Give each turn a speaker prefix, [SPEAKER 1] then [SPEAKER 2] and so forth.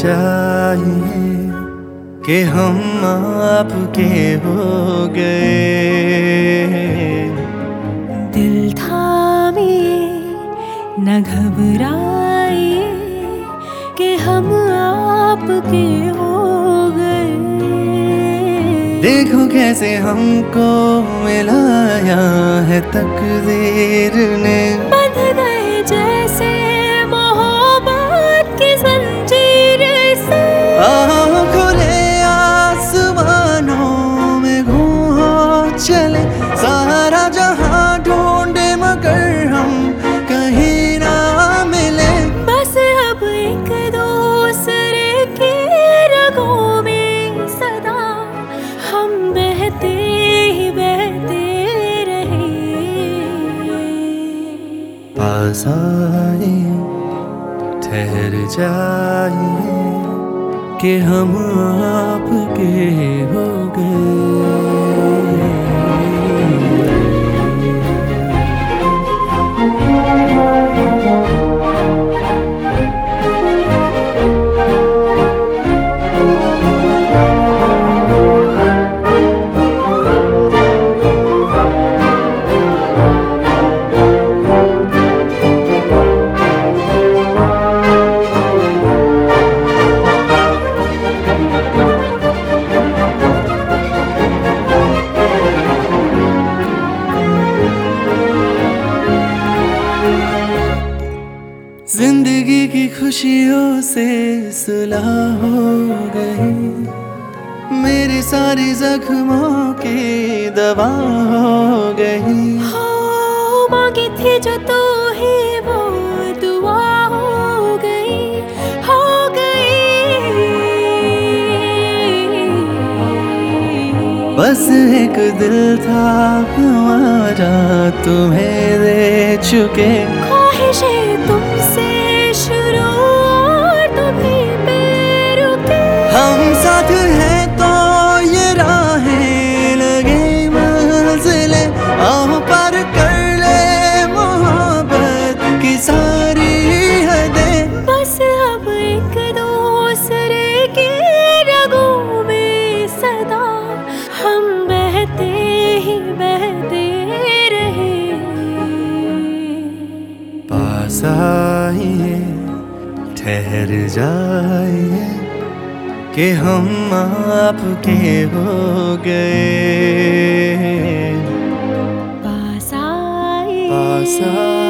[SPEAKER 1] जाइए कि हम आपके हो गए।
[SPEAKER 2] दिल थामिए न घबराइए कि हम आपके हो गए।
[SPEAKER 1] देखो कैसे हमको मिलाया है तकदीर ने,
[SPEAKER 2] बंध गए जैसे मोहब्बत की जंजीर से।
[SPEAKER 1] खुले आसमानों में घूम चले, सारा जहां ढूंढे मगर हम कहीं ना मिले।
[SPEAKER 2] बस अब एक दूसरे की रगों में सदा हम बहते ही बहते रहे।
[SPEAKER 1] पास आए ठहर जाइए कि हम आपके हो गए। जिंदगी की खुशियों से सुलह हो गई, मेरे सारे जख्मों की दवा हो गई।
[SPEAKER 2] हो मांगी थी जो तू ही वो दुआ हो गई, हो गई।
[SPEAKER 1] बस एक दिल था हमारा तुम्हें दे चुके,
[SPEAKER 2] ख्वाहिशें तुमसे शुरू और तुम्हीं पे रुके।
[SPEAKER 1] हम साथ हैं तो ये राहें लगे मंजिलें, आओ पार कर ले मोहब्बत की सारी हदें।
[SPEAKER 2] बस अब एक दूसरे की रगों में सदा हम बहते ही बहते रहे।
[SPEAKER 1] पास आइए ठहर जाइए कि हम आपके हो गए।
[SPEAKER 2] पास आइए
[SPEAKER 1] पास आइए।